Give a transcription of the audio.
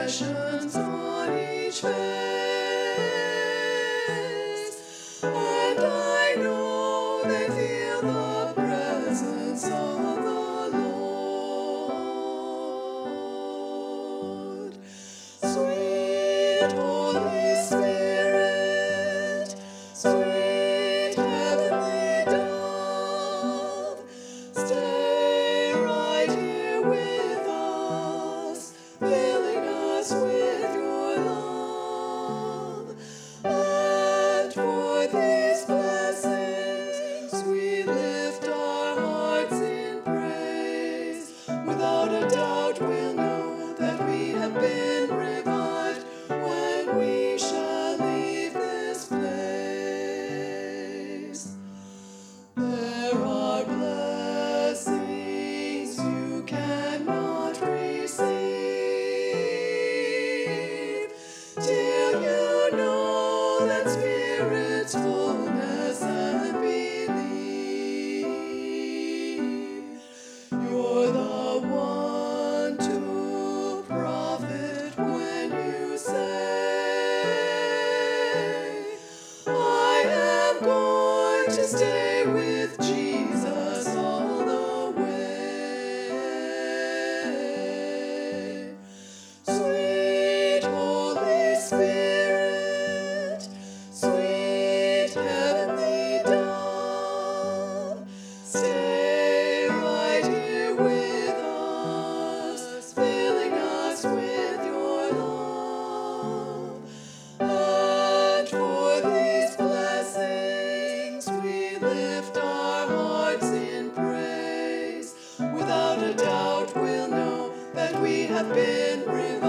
expressions on each face, and I know they feel the presence of the Lord. Sweet Holy Spirit, sweet heavenly dove, stay right here with us, filling us with your love. And for these blessings we lift our hearts in praise. Without a doubt we'll know that we have been revived when we shall leave this place. There are blessings you cannot receive till you know that Spirit's fullness and believe. You're the one to profit when you say, I am going to stay with Jesus all the way. Sweet Holy Spirit, sweet heavenly dove, stay right here with us, filling us with your love. And for these blessings we lift our hearts in praise. Without a doubt we'll know that we have been revived